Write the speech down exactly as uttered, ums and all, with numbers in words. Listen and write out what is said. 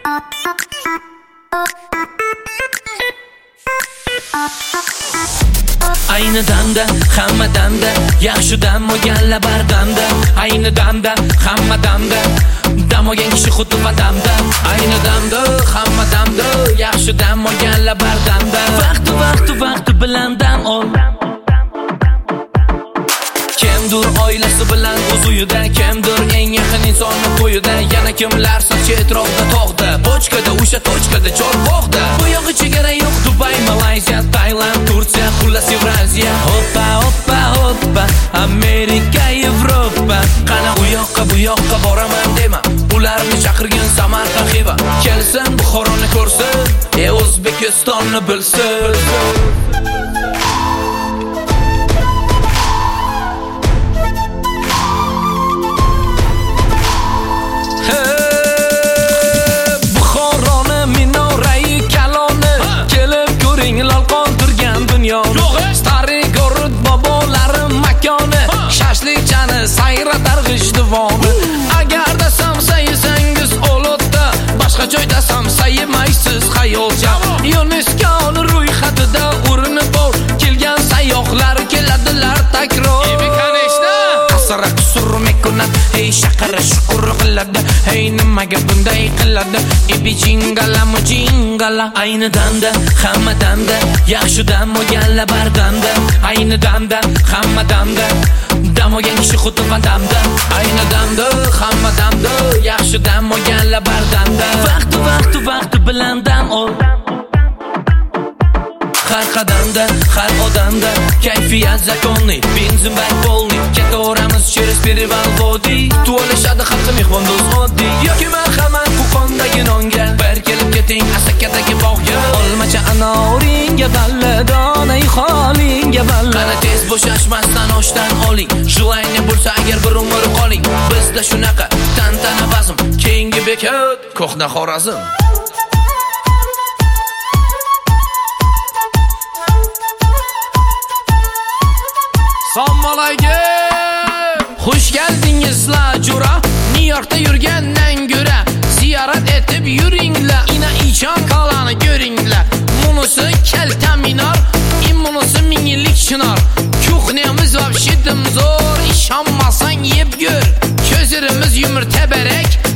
Ayni damda, hamma damda, yaxshi dam olganlar bardamda. Ayni damda, hamma damda, dam olgan kishi xuddi damda. Ayni damda, hamma damda, yaxshi dam olganlar bardamda. Vaqti vaqti vaqti bilan dam ol. Kimdir oilasi bilan o'z uyida, kimdir eng yaqin insonni qo'yida, yana kimlar sochi etrofda tog'da, bochkada, o'sha tochkada, chorbog'da. Bu yog'i chegara yo'q, Dubay, Malayziya, Tailand, Turkiya, xullas Evraziya. Hoppa hoppa hoppa, Amerika, Yevropa. Qana u yoqqa bu yoqqa boraman dema, ularni chaqirgan Samarqand, Xiva. Kelsin Buxoroni ko'rsin, e O'zbekistonni bilsin. Sayratar g'ijduvoni. Agarda samsayisangiz olotda, boshqa joyda samsayimaysiz xayolcha. UNESCO ro'yxatida o'rni bor, kelgan sayyohlar keladilar takror. Asra qusur mekunat, hey shaqara shukur qiladi, hey nimaga bunday qiladi? Ibi jingala mujingala. Ayni damda, hamma damda, yaxshi dam olganlar bardamda. Ayni damda, hamma damda, dam olgan kishi xuddi damda. Ayni damda, hamma damda, yaxshi dam olganlar bardamda. Vaqti vaqti vaqti bilan dam ol. Har qadamda, har odamda kayfiyat zakonni, benzin bak polni. Ketaveramiz через перевал vodiy, tuolashadi xalqi mehmondo'st oddiy. Yoki marhamat Qo'qondagi nonga, bir kelib keting Asakadagi bog'ga. Olmacha anoringga balla, donay xolinga balla. Qani tez bo'shashmasdan oshdan oling, Jilangni bo'lsa agar bir umr qoling. Bizda shunaqa tantana bazm, keyingi bekat Ko'hna Xorazm. Assalomu alaykum. Xush keldingizlar jura. New Yorkda yurgandan ko'ra ziyorat etib yuringlar. Ina ichon qalani ko'ringlar. Munisi kalta minor, immunisi ming yillik chinor. Kuxnemiz vobshidim zo'r, ishonmasang yeb ko'r. Ko'zlarimiz yumurta barak,